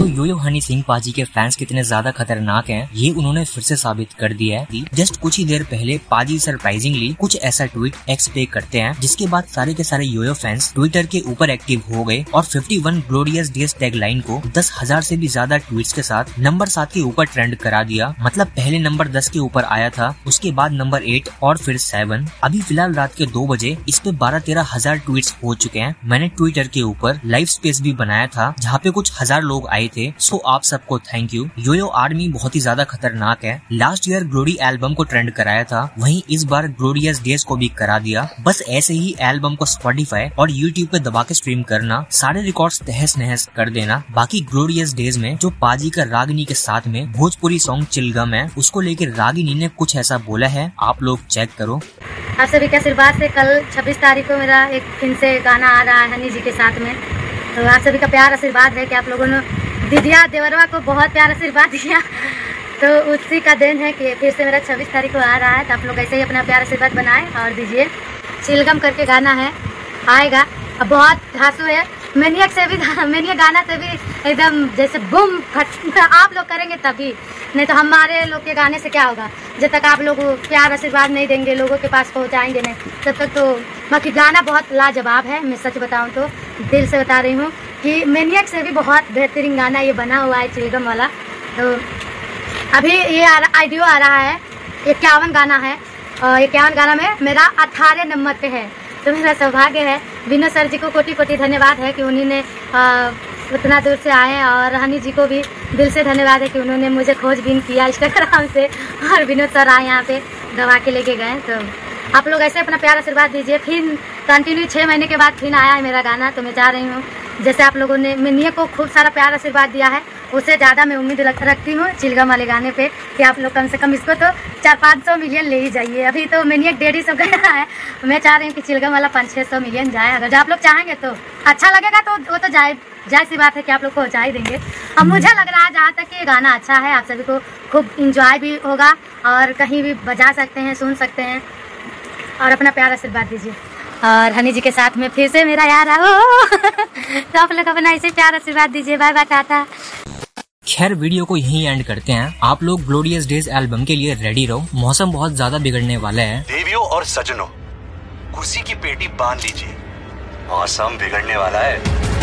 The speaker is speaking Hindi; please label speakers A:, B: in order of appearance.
A: तो योयो हनी सिंह पाजी के फैंस कितने ज्यादा खतरनाक हैं, ये उन्होंने फिर से साबित कर दिया है। जस्ट कुछ ही देर पहले पाजी सरप्राइजिंगली कुछ ऐसा ट्वीट एक्स पे करते हैं, जिसके बाद सारे के सारे योयो फैंस ट्विटर के ऊपर एक्टिव हो गए और 51 ग्लोरियस डेज टैगलाइन को 10,000 से भी ज्यादा ट्वीट्स के साथ नंबर 7 के ऊपर ट्रेंड करा दिया। मतलब पहले नंबर 10 के ऊपर आया था, उसके बाद नंबर 8 और फिर 7। अभी फिलहाल रात के 2 बजे इस पे 12-13 हजार ट्वीट्स हो चुके हैं। मैंने ट्विटर के ऊपर लाइव स्पेस भी बनाया था जहाँ पे कुछ हजार लोग आए थे। सो आप सबको थैंक यू। योयो आर्मी बहुत ही ज्यादा खतरनाक है। लास्ट ईयर ग्लोरी एल्बम को ट्रेंड कराया था, वहीं इस बार ग्लोरियस डेज को भी करा दिया। बस ऐसे ही एल्बम को स्पॉटिफाई और यूट्यूब पे दबा के स्ट्रीम करना, सारे रिकॉर्ड्स तहस नहस कर देना। बाकी ग्लोरियस डेज में जो पाजी का रागिनी के साथ में भोजपुरी सॉन्ग चिलगम है, उसको लेकर रागिनी ने कुछ ऐसा बोला है, आप लोग चेक करो।
B: आप सभी के आशीर्वाद से कल 26 तारीख को मेरा एक फिर से गाना आ रहा है हनी जी के साथ में। तो आप सभी का प्यार आशीर्वाद है कि आप लोगों ने दीदिया देवरवा को बहुत प्यार आशीर्वाद दिया, तो उसी का दिन है कि फिर से मेरा 26 तारीख को आ रहा है। तो आप लोग ऐसे ही अपना प्यार आशीर्वाद बनाएं और दीजिए। चिलगम करके गाना है, आएगा। अब बहुत धांसू है, मैनियक गाना से भी एकदम जैसे बूम फट आप लोग करेंगे तभी, नहीं तो हमारे लोग के गाने से क्या होगा। जब तक आप लोग प्यार आशीर्वाद नहीं देंगे, लोगों के पास पहुंचाएंगे नहीं, तब तक तो। बाकी गाना बहुत लाजवाब है, मैं सच बताऊं तो दिल से बता रही हूँ कि मैनियक से भी बहुत बेहतरीन गाना ये बना हुआ है चिलगम वाला। तो अभी ये ऑडियो आ रहा है, 51 गाना है और 51 गाना में मेरा 18 नंबर पे है। तो मेरा सौभाग्य है। विनोद सर जी को कोटि कोटि धन्यवाद है कि उन्होंने उतना दूर से आए, और हनी जी को भी दिल से धन्यवाद है कि उन्होंने मुझे खोजबीन किया इंस्टाग्राम से, और विनोद सर आए यहाँ पे दवा के लेके गए। तो आप लोग ऐसे अपना प्यार आशीर्वाद दीजिए। फिर कंटिन्यू 6 महीने के बाद फिर आया है मेरा गाना। तो मैं चाह रही हूँ जैसे आप लोगों ने मैनिया को खूब सारा प्यार आशीर्वाद दिया है, उससे ज़्यादा मैं उम्मीद रखती हूँ चिलगम वाले गाने पे कि आप लोग कम से कम इसको तो 400-500 मिलियन ले ही जाइए। अभी तो मैनियक 150 गया है, मैं चाह रही हूँ कि चिलगम वाला 500-600 मिलियन जाए। अगर आप लोग चाहेंगे तो अच्छा लगेगा, तो वो तो जायज़ सी बात है कि आप लोग पहुँचा ही देंगे। अब मुझे लग रहा है जहाँ तक कि ये गाना अच्छा है, आप सभी को खूब इंजॉय भी होगा और कहीं भी बजा सकते हैं, सुन सकते हैं, और अपना प्यार आशीर्वाद दीजिए। और हनी जी के साथ में फिर से मेरा यार हो तो आप लोग अपना ऐसे प्यार आशीर्वाद दीजिए। Bye bye, tata.
A: खैर वीडियो को यहीं एंड करते हैं। आप लोग ग्लोरियस डेज एल्बम के लिए रेडी रहो, मौसम बहुत ज्यादा बिगड़ने वाला है।
C: देवियों और सज्जनों, कुर्सी की पेटी बांध लीजिए, मौसम बिगड़ने वाला है।